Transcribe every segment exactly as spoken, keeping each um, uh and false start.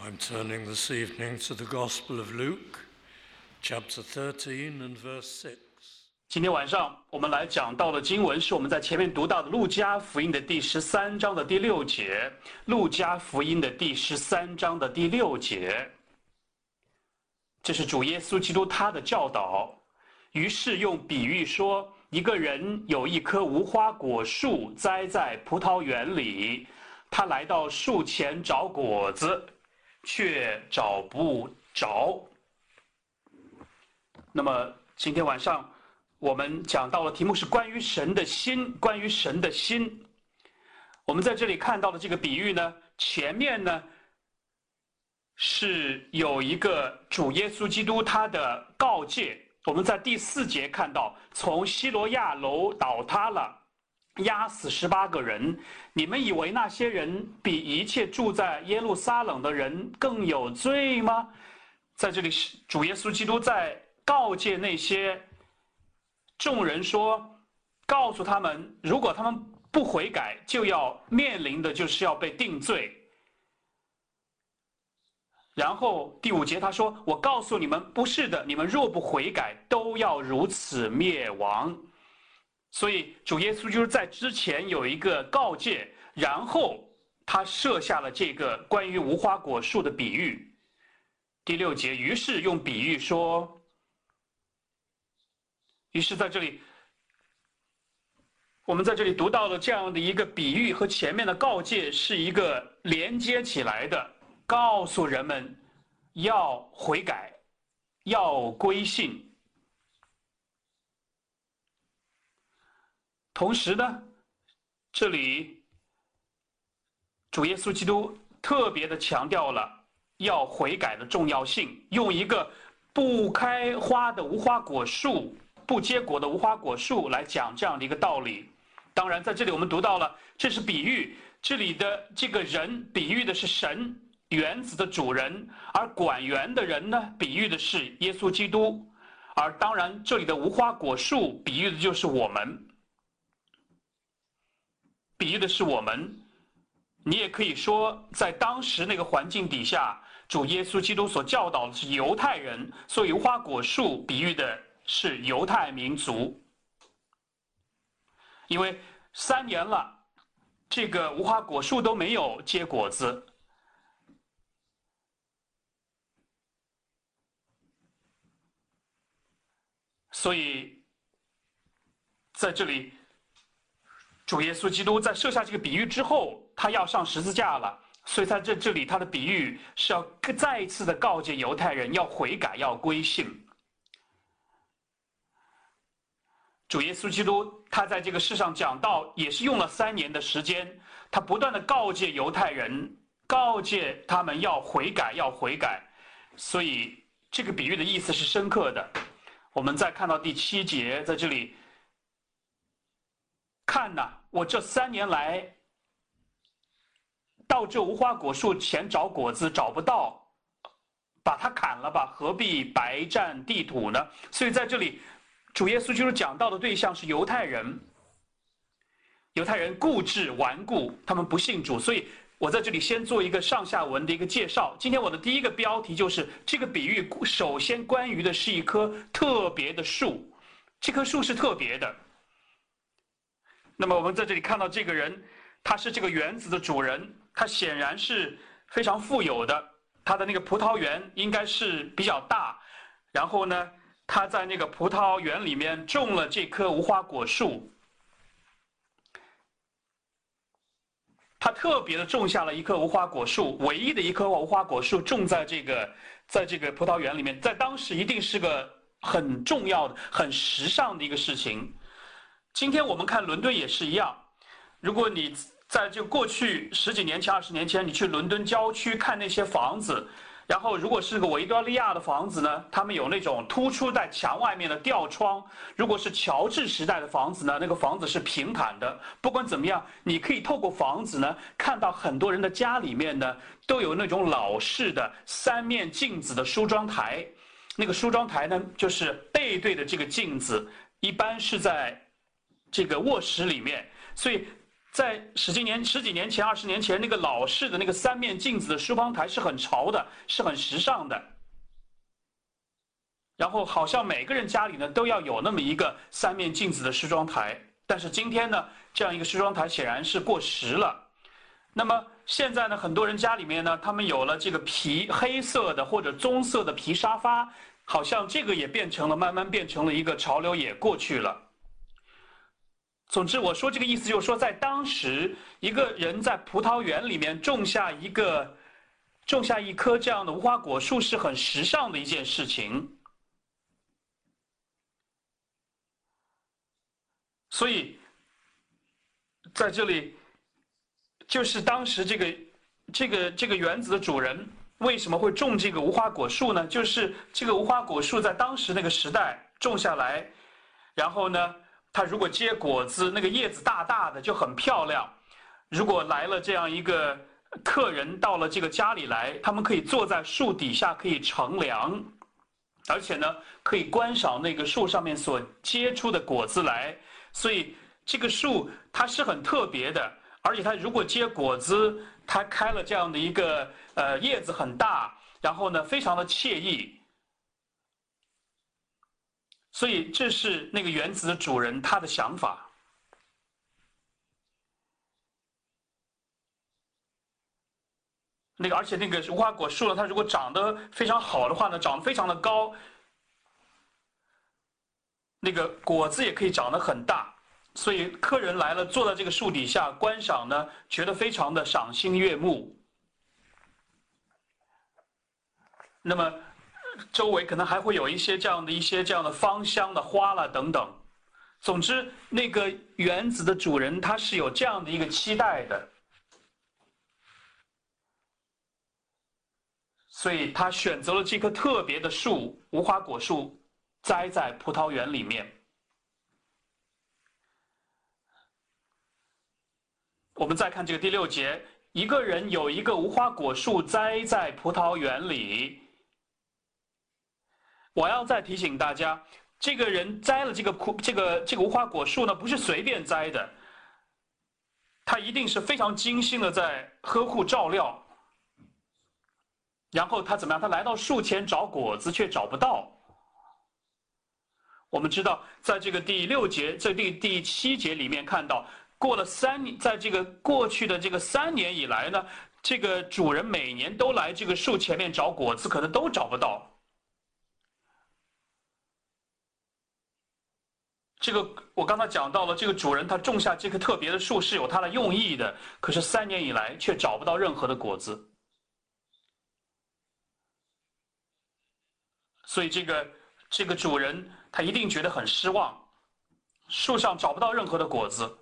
I'm turning this evening to the Gospel of Luke, chapter thirteen and verse six. 今天晚上我们来讲到的经文是我们在前面读到的路加福音的第十三章的第六节。路加福音的第十三章的第六节，这是主耶稣基督他的教导。于是用比喻说，一个人有一棵无花果树栽在葡萄园里，他来到树前找果子，却找不着。那么今天晚上我们讲到的题目是关于神的心，关于神的心。我们在这里看到的这个比喻呢，前面呢是有一个主耶稣基督他的告诫。我们在第四节看到，从西罗亚楼倒塌了，压死十八个人。你们以为那些人比一切住在耶路撒冷的人更有罪吗？在这里，主耶稣基督在告诫那些众人说，告诉他们，如果他们不悔改，就要面临的就是要被定罪。然后第五节他说，我告诉你们，不是的，你们若不悔改，都要如此灭亡。所以主耶稣就是在之前有一个告诫，然后他设下了这个关于无花果树的比喻。第六节，于是用比喻说，于是在这里我们在这里读到了这样的一个比喻，和前面的告诫是一个连接起来的，告诉人们要悔改，要归信。同时呢，这里主耶稣基督特别的强调了要悔改的重要性，用一个不开花的无花果树，不结果的无花果树来讲这样的一个道理。当然在这里我们读到了，这是比喻，这里的这个人比喻的是神，园子的主人，而管园的人呢，比喻的是耶稣基督。而当然这里的无花果树比喻的就是我们，比喻的是我们。你也可以说，在当时那个环境底下，主耶稣基督所教导的是犹太人，所以无花果树比喻的是犹太民族。因为三年了，这个无花果树都没有结果子，所以在这里主耶稣基督在设下这个比喻之后，他要上十字架了，所以在这这里他的比喻是要再一次的告诫犹太人要悔改，要归信。主耶稣基督他在这个世上讲道也是用了三年的时间，他不断的告诫犹太人，告诫他们要悔改，要悔改。所以这个比喻的意思是深刻的。我们再看到第七节，在这里看呐，我这三年来到这无花果树前找果子找不到，把它砍了吧，何必白占地土呢？所以在这里主耶稣就是讲到的对象是犹太人，犹太人固执顽固，他们不信主。所以我在这里先做一个上下文的一个介绍。今天我的第一个标题就是这个比喻首先关于的是一棵特别的树，这棵树是特别的。那么我们在这里看到这个人，他是这个园子的主人，他显然是非常富有的，他的那个葡萄园应该是比较大，然后呢他在那个葡萄园里面种了这棵无花果树，他特别的种下了一棵无花果树，唯一的一棵无花果树种在这个在这个葡萄园里面，在当时一定是个很重要的、很时尚的一个事情。今天我们看伦敦也是一样，如果你在这过去十几年前、二十年前，你去伦敦郊区看那些房子，然后如果是个维多利亚的房子呢，他们有那种突出在墙外面的吊窗；如果是乔治时代的房子呢，那个房子是平坦的。不管怎么样，你可以透过房子呢，看到很多人的家里面呢，都有那种老式的三面镜子的梳妆台。那个梳妆台呢，就是背对的这个镜子，一般是在这个卧室里面。所以在十几年、十几年前、二十年前，那个老式的那个三面镜子的梳妆台是很潮的，是很时尚的。然后好像每个人家里呢都要有那么一个三面镜子的梳妆台。但是今天呢，这样一个梳妆台显然是过时了。那么现在呢，很多人家里面呢，他们有了这个皮黑色的或者棕色的皮沙发，好像这个也变成了慢慢变成了一个潮流，也过去了。总之，我说这个意思就是说，在当时，一个人在葡萄园里面种下一个种下一棵这样的无花果树是很时尚的一件事情。所以在这里，就是当时这个这个这个园子的主人为什么会种这个无花果树呢？就是这个无花果树在当时那个时代种下来，然后呢，它如果结果子，那个叶子大大的就很漂亮。如果来了这样一个客人到了这个家里来，他们可以坐在树底下可以乘凉，而且呢可以观赏那个树上面所结出的果子来。所以这个树它是很特别的，而且它如果结果子，它开了这样的一个呃叶子很大，然后呢非常的惬意。所以这是那个园子的主人他的想法。那个而且那个无花果树呢，它如果长得非常好的话呢，长得非常的高，那个果子也可以长得很大，所以客人来了，坐在这个树底下观赏呢，觉得非常的赏心悦目。那么周围可能还会有一些这样的一些这样的芳香的花啦等等。总之，那个园子的主人他是有这样的一个期待的，所以他选择了这棵特别的树，无花果树，栽在葡萄园里面。我们再看这个第六节，一个人有一个无花果树栽在葡萄园里。我要再提醒大家，这个人栽了这个葡这个这个无花果树呢，不是随便栽的，他一定是非常精心的在呵护照料。然后他怎么样？他来到树前找果子，却找不到。我们知道，在这个第六节，这第第七节里面看到，过了三年，在这个过去的这个三年以来呢，这个主人每年都来这个树前面找果子，可能都找不到。这个我刚才讲到了，这个主人他种下这棵特别的树是有他的用意的，可是三年以来却找不到任何的果子。所以这个这个主人他一定觉得很失望，树上找不到任何的果子。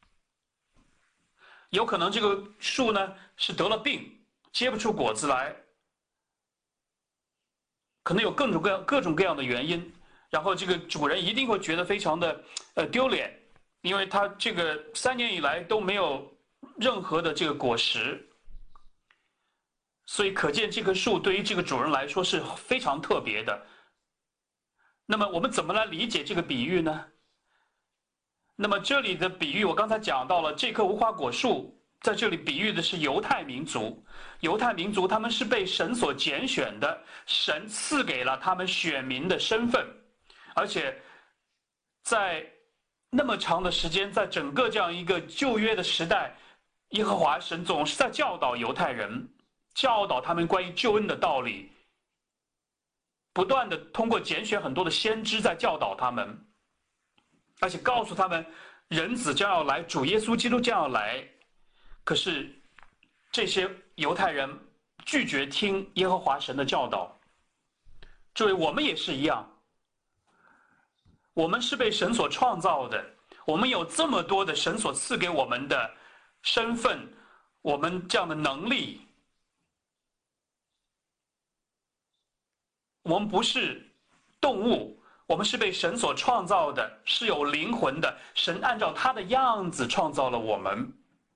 有可能这个树呢是得了病，结不出果子来，可能有各种各样各种各样的原因。然后这个主人一定会觉得非常的呃丢脸，因为他这个三年以来都没有任何的这个果实。所以可见这棵树对于这个主人来说是非常特别的。那么我们怎么来理解这个比喻呢？那么这里的比喻我刚才讲到了，这棵无花果树在这里比喻的是犹太民族。犹太民族他们是被神所拣选的，神赐给了他们选民的身份，而且在那么长的时间，在整个这样一个旧约的时代，耶和华神总是在教导犹太人，教导他们关于救恩的道理，不断的通过拣选很多的先知在教导他们，而且告诉他们人子将要来，主耶稣基督将要来。可是这些犹太人拒绝听耶和华神的教导。诸位，我们也是一样，我们是被神所创造的，我们有这么多的神所赐给我们的身份，我们这样的能力，我们不是动物，我们是被神所创造的，是有灵魂的，神按照他的样子创造了我们。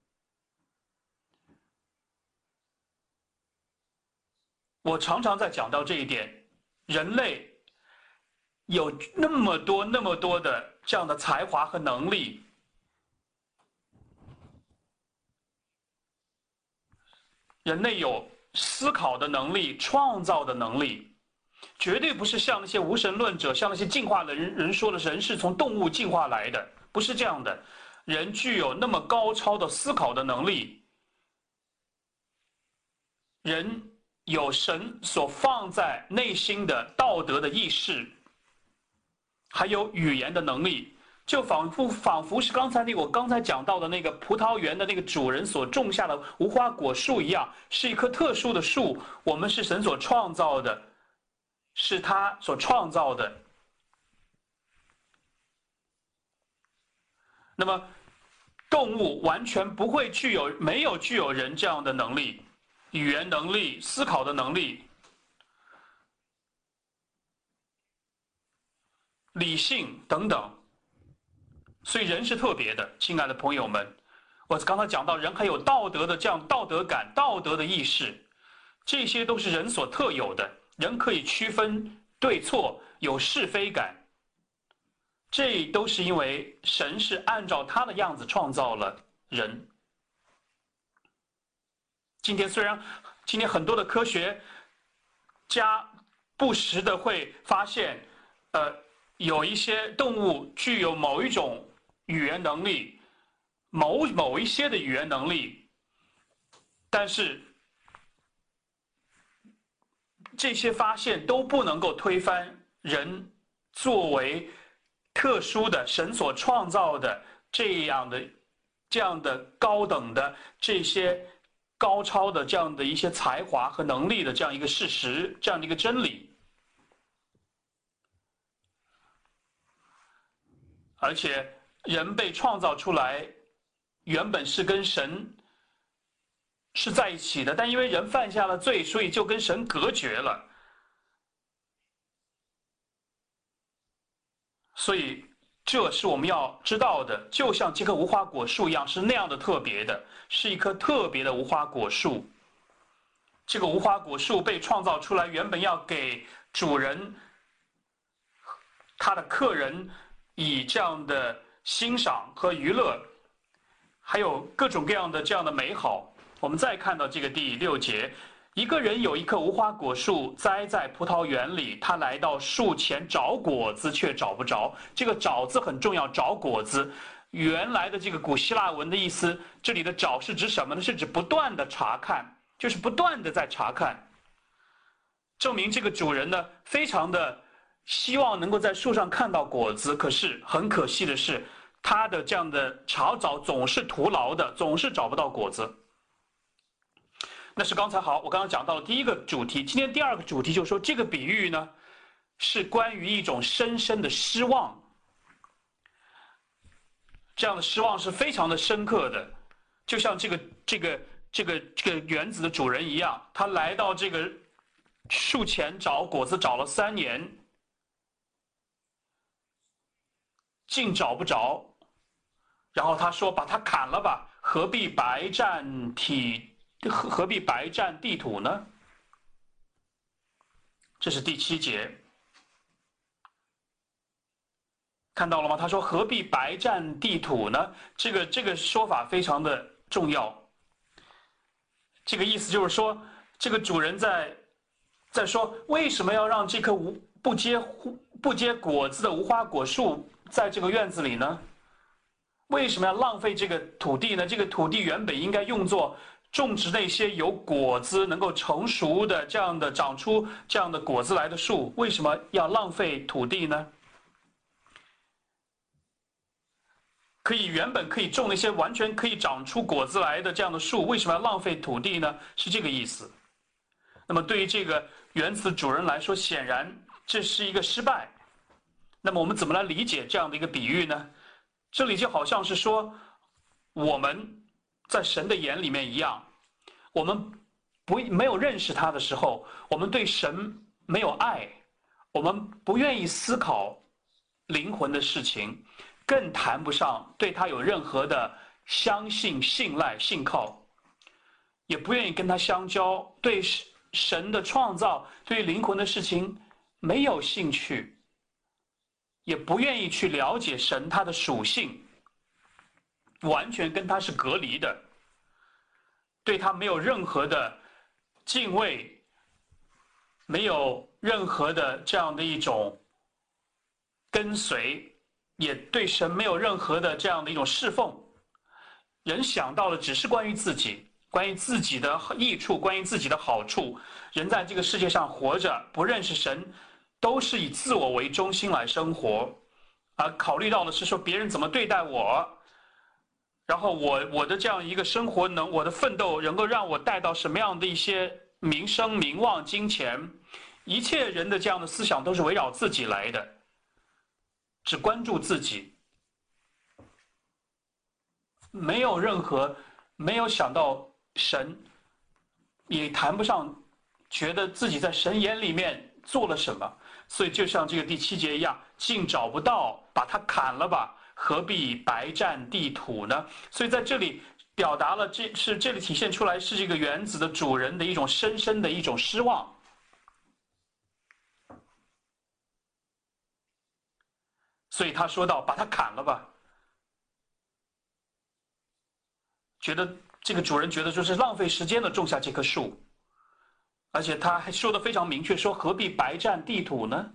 我常常在讲到这一点，人类有那么多那么多的这样的才华和能力， 人类有思考的能力、创造的能力，绝对不是像那些无神论者、像那些进化的人人说的人是从动物进化来的，不是这样的。人具有那么高超的思考的能力，人有神所放在内心的道德的意识，还有语言的能力，就仿佛仿佛是刚才那个我刚才讲到的那个葡萄园的那个主人所种下的无花果树一样，是一棵特殊的树，我们是神所创造的，是他所创造的。那么动物完全不会具有没有具有人这样的能力，语言能力、思考的能力、理性等等，所以人是特别的。亲爱的朋友们，我刚才讲到人还有道德的这样道德感、道德的意识，这些都是人所特有的。人可以区分对错，有是非感，这都是因为神是按照他的样子创造了人。今天虽然今天很多的科学家不时的会发现，呃，有一些动物具有某一种语言能力，某某一些的语言能力，但是这些发现都不能够推翻人作为特殊的神所创造的这样的这样的高等的这些高超的这样的一些才华和能力的这样一个事实，这样的一个真理。而且人被创造出来，原本是跟神是在一起的，但因为人犯下了罪，所以就跟神隔绝了。所以这是我们要知道的，就像这棵无花果树一样，是那样的特别的，是一棵特别的无花果树。这个无花果树被创造出来，原本要给主人、他的客人以这样的欣赏和娱乐，还有各种各样的这样的美好。我们再看到这个第六节，一个人有一棵无花果树栽在葡萄园里，他来到树前找果子，却找不着。这个找字很重要，找果子。原来的这个古希腊文的意思，这里的找是指什么呢？是指不断的查看，就是不断的在查看，证明这个主人呢非常的希望能够在树上看到果子，可是很可惜的是，他的这样的查找总是徒劳的，总是找不到果子。那是刚才好，我刚刚讲到了第一个主题，今天第二个主题就是说，这个比喻呢是关于一种深深的失望，这样的失望是非常的深刻的，就像这个这个这个这个园子的主人一样，他来到这个树前找果子，找了三年，竟找不着，然后他说：“把它砍了吧，何必白占体？何何必白占地土呢？”这是第七节，看到了吗？他说：“何必白占地土呢？”这个这个说法非常的重要。这个意思就是说，这个主人在在说，为什么要让这棵无不结不结果子的无花果树在这个院子里呢？为什么要浪费这个土地呢？这个土地原本应该用作种植那些有果子能够成熟的这样的长出这样的果子来的树，为什么要浪费土地呢？可以原本可以种那些完全可以长出果子来的这样的树，为什么要浪费土地呢？是这个意思。那么对于这个园子主人来说，显然这是一个失败。那么我们怎么来理解这样的一个比喻呢？这里就好像是说，我们在神的眼里面一样，我们不没有认识他的时候，我们对神没有爱，我们不愿意思考灵魂的事情，更谈不上对他有任何的相信、信赖、信靠，也不愿意跟他相交，对神的创造、对灵魂的事情没有兴趣，也不愿意去了解神他的属性，完全跟他是隔离的，对他没有任何的敬畏，没有任何的这样的一种跟随，也对神没有任何的这样的一种侍奉。人想到的只是关于自己，关于自己的益处，关于自己的好处。人在这个世界上活着，不认识神，都是以自我为中心来生活，而考虑到的是说别人怎么对待我，然后我我的这样一个生活能，我的奋斗能够让我带到什么样的一些名声、名望、金钱，一切人的这样的思想都是围绕自己来的，只关注自己，没有任何，没有想到神，也谈不上觉得自己在神眼里面做了什么。所以就像这个第七节一样，竟找不到，把它砍了吧，何必白占地土呢？所以在这里表达了，这是这里体现出来是这个园子的主人的一种深深的一种失望。所以他说到，把它砍了吧。觉得这个主人觉得就是浪费时间的种下这棵树，而且他还说的非常明确，说何必白占地土呢？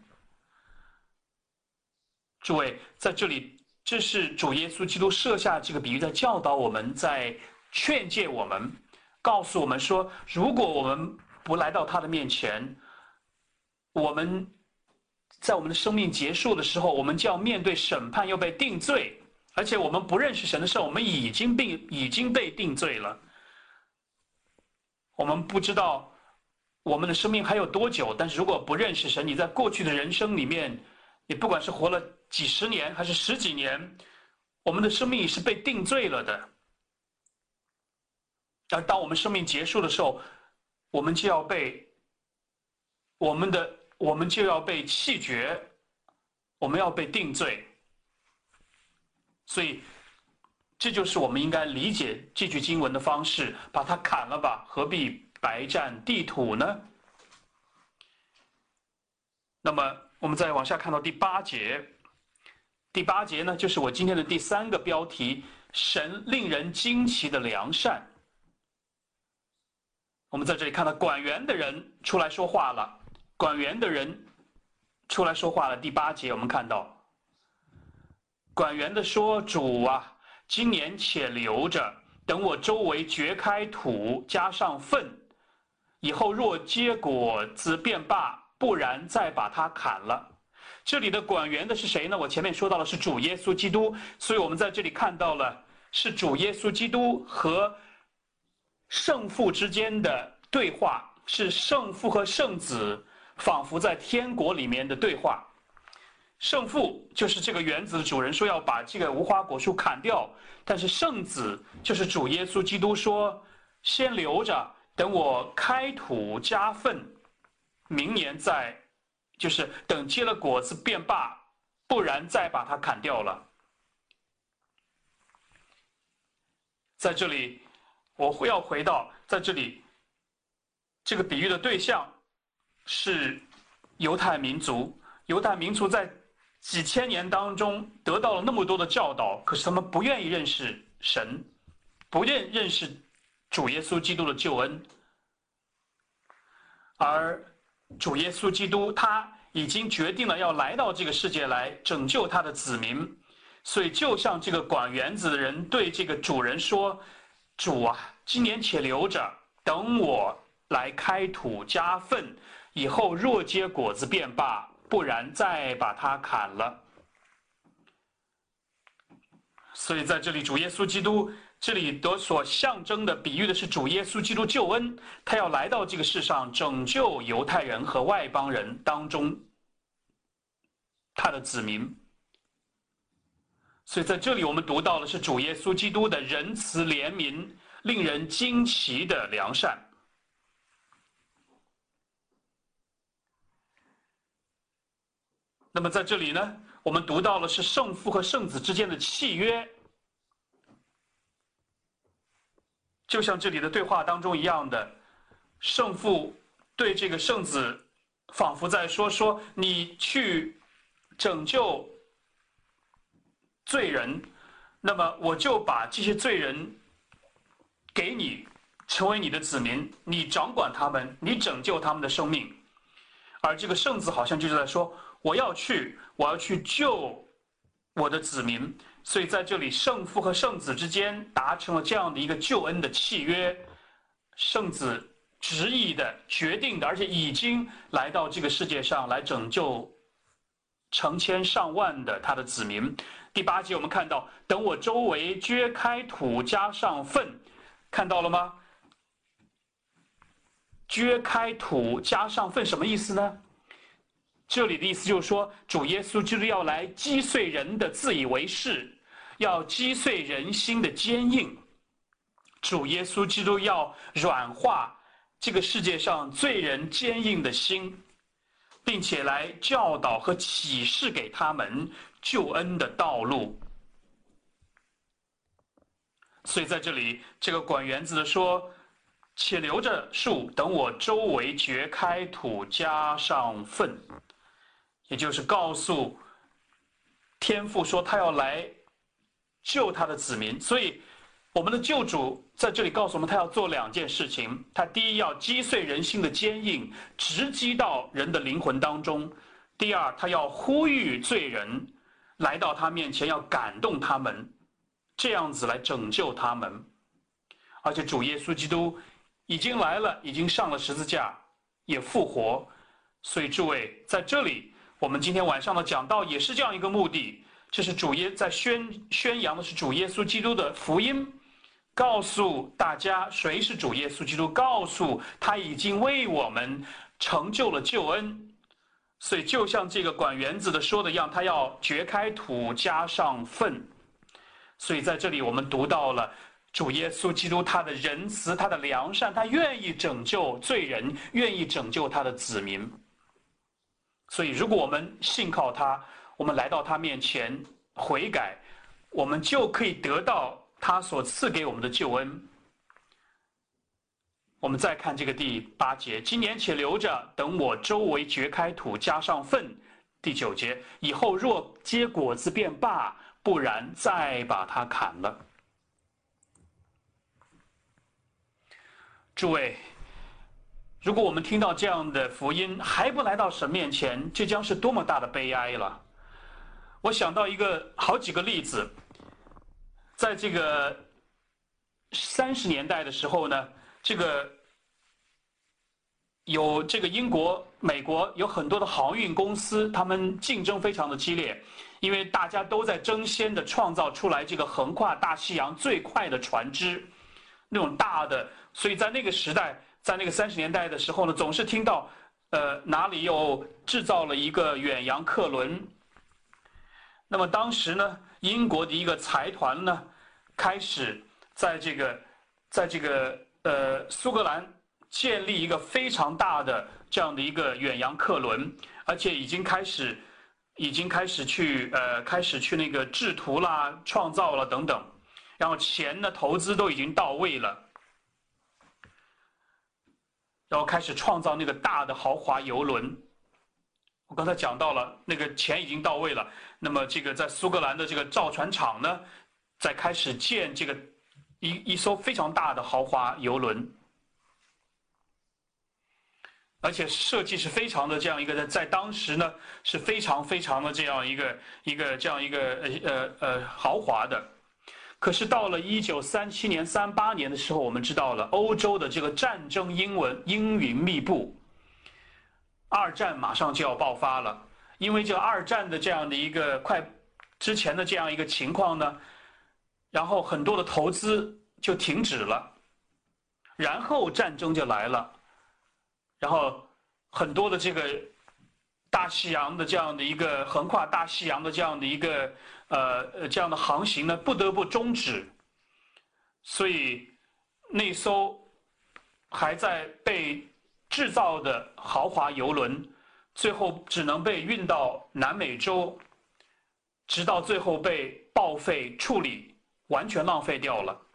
诸位，在这里，这是主耶稣基督设下这个比喻，在教导我们，在劝诫我们，告诉我们说，如果我们不来到他的面前，我们在我们的生命结束的时候，我们就要面对审判，要被定罪。而且我们不认识神的时候，我们已经被已经被定罪了。我们不知道我们的生命还有多久，但是如果不认识神，你在过去的人生里面，你不管是活了几十年还是十几年，我们的生命是被定罪了的。而当我们生命结束的时候，我们就要被我们的我们就要被弃绝，我们要被定罪。所以这就是我们应该理解这句经文的方式，把它砍了吧，何必白占地土呢？那么我们再往下看到第八节，第八节呢，就是我今天的第三个标题，神令人惊奇的良善。我们在这里看到管园的人出来说话了，管园的人出来说话了。第八节我们看到管园的说，主啊，今年且留着，等我周围掘开土，加上粪，以后若结果子便罢，不然再把它砍了。这里的管园的是谁呢？我前面说到了是主耶稣基督，所以我们在这里看到了是主耶稣基督和圣父之间的对话，是圣父和圣子仿佛在天国里面的对话。圣父就是这个园子的主人，说要把这个无花果树砍掉，但是圣子就是主耶稣基督说，先留着，等我开土加粪，明年再，就是等结了果子便罢，不然再把它砍掉了。在这里我会要回到，在这里这个比喻的对象是犹太民族，犹太民族在几千年当中得到了那么多的教导，可是他们不愿意认识神，不愿认识主耶稣基督的救恩。而主耶稣基督他已经决定了要来到这个世界来拯救他的子民，所以就像这个管园子的人对这个主人说，主啊，今年且留着，等我来开土加粪，以后若结果子便罢，不然再把它砍了。所以在这里主耶稣基督这里的所象征的比喻的是主耶稣基督救恩，他要来到这个世上拯救犹太人和外邦人当中他的子民。所以在这里我们读到的是主耶稣基督的仁慈怜悯，令人惊奇的良善。那么在这里呢，我们读到了是圣父和圣子之间的契约，就像这里的对话当中一样的，圣父对这个圣子仿佛在说说你去拯救罪人，那么我就把这些罪人给你， 成为你的子民，你掌管他们，你拯救他们的生命。而这个圣子好像就是在说，我要去，我要去救我的子民。所以在这里，圣父和圣子之间达成了这样的一个救恩的契约。圣子执意的、决定的，而且已经来到这个世界上来拯救成千上万的他的子民。第八节我们看到，等我周围掘开土，加上粪，看到了吗？掘开土加上粪什么意思呢？这里的意思就是说，主耶稣基督要来击碎人的自以为是，要击碎人心的坚硬。主耶稣基督要软化这个世界上罪人坚硬的心，并且来教导和启示给他们救恩的道路。所以在这里，这个管园子的说，且留着树，等我周围掘开土，加上粪，也就是告诉天父说他要来救他的子民。所以我们的救主在这里告诉我们，他要做两件事情。他第一，要击碎人心的坚硬，直击到人的灵魂当中；第二，他要呼吁罪人来到他面前，要感动他们，这样子来拯救他们。而且主耶稣基督已经来了，已经上了十字架，也复活。所以诸位，在这里我们今天晚上的讲道也是这样一个目的，这是主耶在宣宣扬的是主耶稣基督的福音，告诉大家谁是主耶稣基督，告诉他已经为我们成就了救恩。所以就像这个管园子的说的一样，他要掘开土，加上粪。所以在这里我们读到了主耶稣基督他的仁慈，他的良善，他愿意拯救罪人，愿意拯救他的子民。所以如果我们信靠他，我们来到他面前悔改，我们就可以得到他所赐给我们的救恩。我们再看这个第八节，今年且留着，等我周围掘开土，加上粪。第九节，以后若结果子便罢，不然再把它砍了。诸位，如果我们听到这样的福音还不来到神面前，这将是多么大的悲哀了。我想到一个好几个例子，在这个三十年代的时候呢，这个有这个英国、美国有很多的航运公司，他们竞争非常的激烈，因为大家都在争先的创造出来这个横跨大西洋最快的船只，那种大的。所以在那个时代，在那个三十年代的时候呢，总是听到，呃，哪里又制造了一个远洋客轮。那么当时呢，英国的一个财团呢，开始在这个，在这个呃苏格兰建立一个非常大的这样的一个远洋客轮，而且已经开始，已经开始去呃开始去那个制图啦、创造了等等，然后钱呢投资都已经到位了。然后开始创造那个大的豪华游轮。我刚才讲到了，那个钱已经到位了。那么这个在苏格兰的这个造船厂呢，在开始建这个一一艘非常大的豪华游轮，而且设计是非常的这样一个，在当时呢是非常非常的这样一个一个这样一个呃呃呃豪华的。可是到了一九三七年、三八年的时候，我们知道了欧洲的这个战争英文阴云密布，二战马上就要爆发了。因为这个二战的这样的一个快之前的这样一个情况呢，然后很多的投资就停止了，然后战争就来了，然后很多的这个大西洋的这样的一个横跨大西洋的这样的一个呃这样的航行呢，不得不终止。所以那艘还在被制造的豪华游轮，最后只能被运到南美洲，直到最后被报废处理，完全浪费掉了，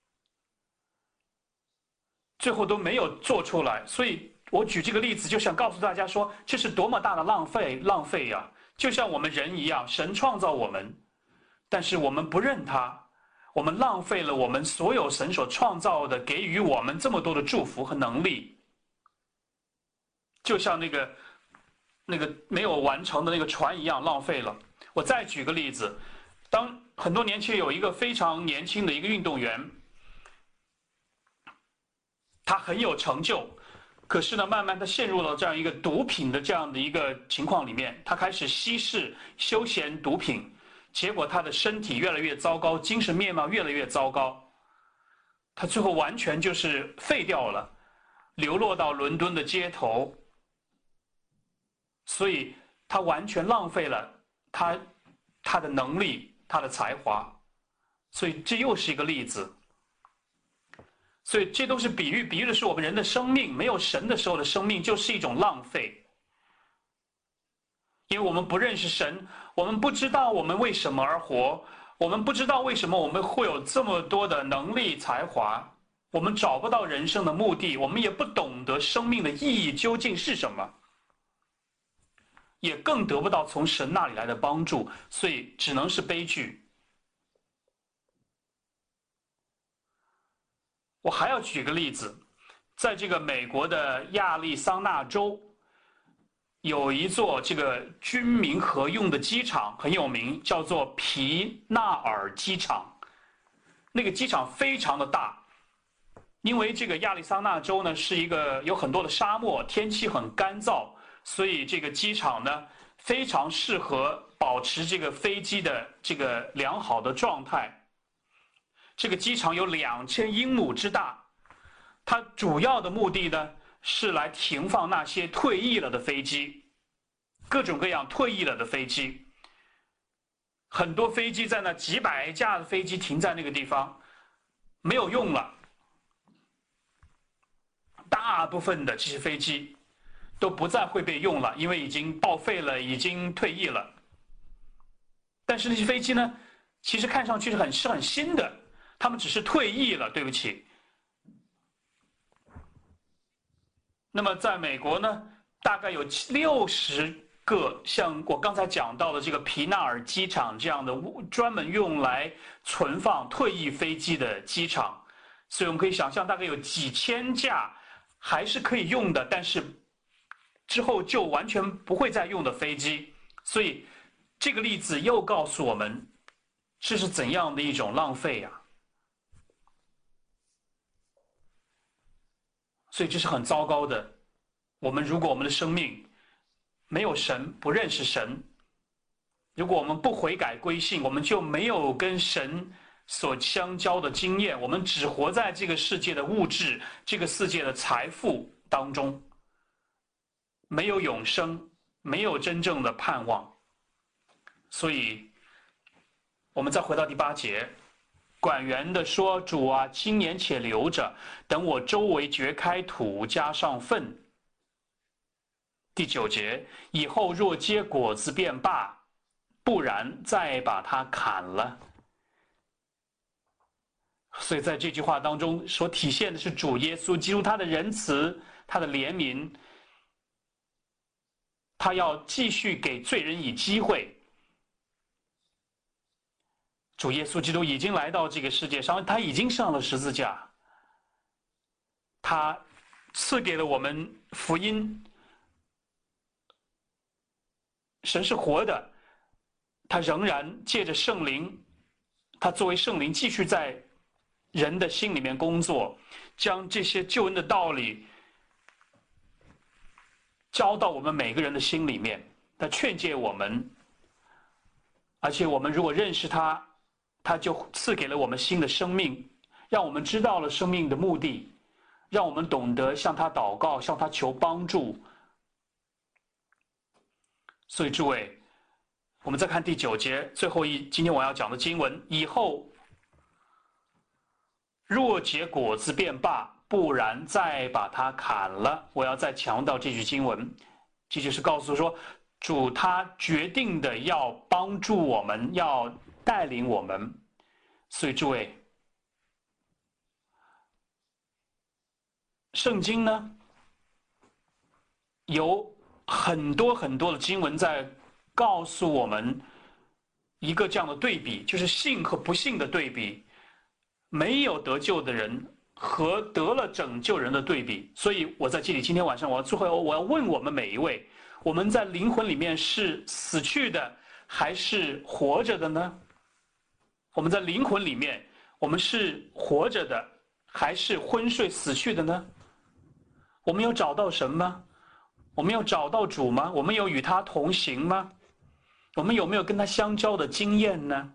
最后都没有做出来。所以我举这个例子，就想告诉大家说，这是多么大的浪费浪费呀！就像我们人一样，神创造我们，但是我们不认他， 我们浪费了我们所有神所创造的，给予我们这么多的祝福和能力，就像那个那个没有完成的那个船一样浪费了。我再举个例子，当很多年前有一个非常年轻的一个运动员，他很有成就，可是呢，慢慢他陷入了这样一个毒品的这样的一个情况里面，他开始稀释休闲毒品，结果他的身体越来越糟糕，精神面貌越来越糟糕，他最后完全就是废掉了，流落到伦敦的街头，所以他完全浪费了他他的能力，他的才华，所以这又是一个例子。所以这都是比喻，比喻的是我们人的生命，没有神的时候的生命就是一种浪费。因为我们不认识神，我们不知道我们为什么而活，我们不知道为什么我们会有这么多的能力才华，我们找不到人生的目的，我们也不懂得生命的意义究竟是什么，也更得不到从神那里来的帮助，所以只能是悲剧。我还要举个例子，在这个美国的亚利桑那州，有一座这个军民合用的机场很有名，叫做皮纳尔机场。那个机场非常的大，因为这个亚利桑那州呢是一个有很多的沙漠，天气很干燥，所以这个机场呢非常适合保持这个飞机的这个良好的状态。这个机场有两千英亩之大，它主要的目的呢是来停放那些退役了的飞机，各种各样退役了的飞机，很多飞机在那几百架的飞机停在那个地方，没有用了，大部分的这些飞机都不再会被用了，因为已经报废了，已经退役了。但是那些飞机呢，其实看上去是很是很新的。他们只是退役了，对不起。那么在美国呢，大概有六十个像我刚才讲到的这个皮纳尔机场这样的专门用来存放退役飞机的机场，所以我们可以想象，大概有几千架还是可以用的，但是之后就完全不会再用的飞机。所以这个例子又告诉我们，这是怎样的一种浪费呀！所以这是很糟糕的。我们如果我们的生命没有神，不认识神，如果我们不悔改归信，我们就没有跟神所相交的经验，我们只活在这个世界的物质，这个世界的财富当中，没有永生，没有真正的盼望。所以我们再回到第八节，管园的说：“主啊，今年且留着，等我周围掘开土，加上粪。”第九节，以后若结果子便罢，不然再把它砍了。所以在这句话当中所体现的是主耶稣基督他的仁慈，他的怜悯，他要继续给罪人以机会。主耶稣基督已经来到这个世界上，他已经上了十字架，他赐给了我们福音。神是活的，他仍然借着圣灵，他作为圣灵继续在人的心里面工作，将这些救恩的道理教到我们每个人的心里面，他劝诫我们，而且我们如果认识他，他就赐给了我们新的生命，让我们知道了生命的目的，让我们懂得向他祷告，向他求帮助。所以诸位，我们再看第九节最后一今天我要讲的经文，以后若结果子便罢，不然再把它砍了。我要再强调这句经文，这就是告诉说，主他决定的要帮助我们，要带领我们。所以诸位，圣经呢有很多很多的经文在告诉我们一个这样的对比，就是信和不信的对比。 没有得救的人和得了拯救人的对比。所以我在这里今天晚上我要最后我要问我们每一位，我们在灵魂里面是死去的还是活着的呢？我们在灵魂里面，我们是活着的还是昏睡死去的呢？我们有找到神吗？我们有找到主吗？我们有与他同行吗？我们有没有跟他相交的经验呢？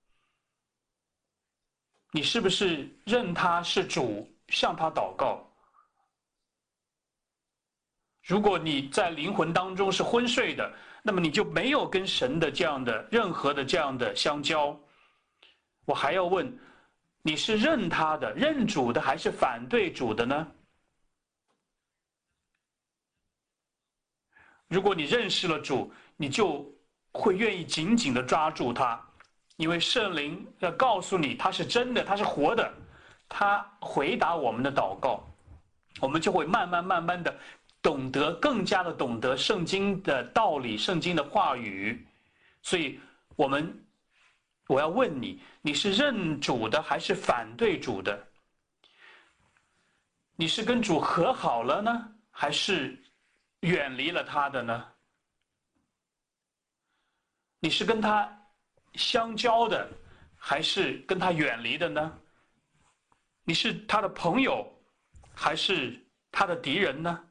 你是不是认他是主，向他祷告？如果你在灵魂当中是昏睡的，那么你就没有跟神的这样的任何的这样的相交。我还要问，你是认他的、认主的，还是反对主的呢？如果你认识了主，你就会愿意紧紧地抓住他，因为圣灵要告诉你他是真的，他是活的，他回答我们的祷告，我们就会慢慢慢慢的懂得，更加的懂得圣经的道理，圣经的话语。所以我们我要问你，你是认主的还是反对主的？你是跟主和好了呢，还是远离了他的呢？你是跟他相交的，还是跟他远离的呢？你是他的朋友，还是他的敌人呢？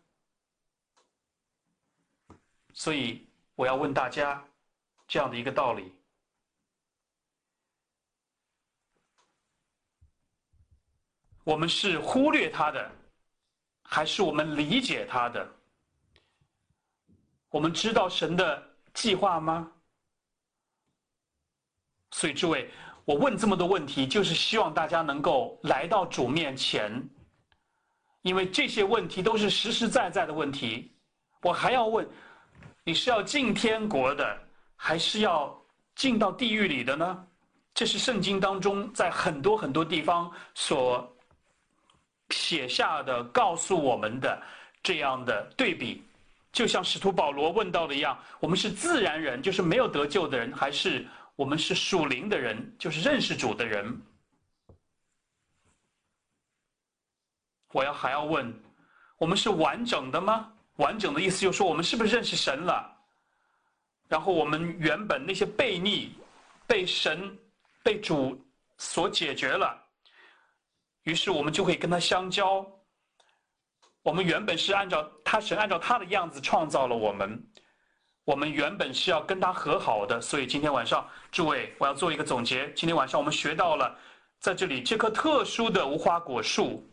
所以我要问大家这样的一个道理：我们是忽略他的，还是我们理解他的？我们知道神的计划吗？所以诸位，我问这么多问题，就是希望大家能够来到主面前，因为这些问题都是实实在在的问题。我还要问，你是要进天国的，还是要进到地狱里的呢？这是圣经当中在很多很多地方所写下的，告诉我们的这样的对比。就像使徒保罗问到的一样，我们是自然人，就是没有得救的人，还是我们是属灵的人，就是认识主的人？我要还要问，我们是完整的吗？完整的意思就是说，我们是不是认识神了？然后我们原本那些悖逆被神被主所解决了，于是我们就可以跟他相交。我们原本是按照他神按照他的样子创造了我们，我们原本是要跟他和好的。所以今天晚上，诸位，我要做一个总结。今天晚上我们学到了，在这里这棵特殊的无花果树，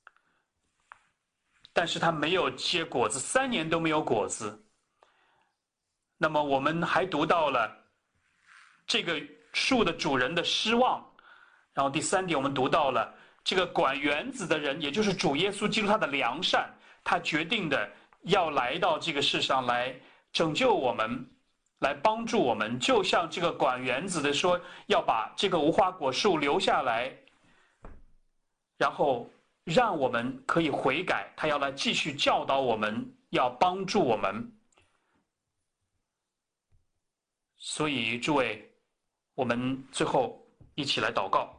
但是它没有结果子，三年都没有果子。那么我们还读到了这个树的主人的失望。然后第三点，我们读到了这个管园子的人，也就是主耶稣基督他的良善，他决定的要来到这个世上来拯救我们，来帮助我们。就像这个管园子的说，要把这个无花果树留下来，然后让我们可以悔改，他要来继续教导我们，要帮助我们。所以诸位，我们最后一起来祷告。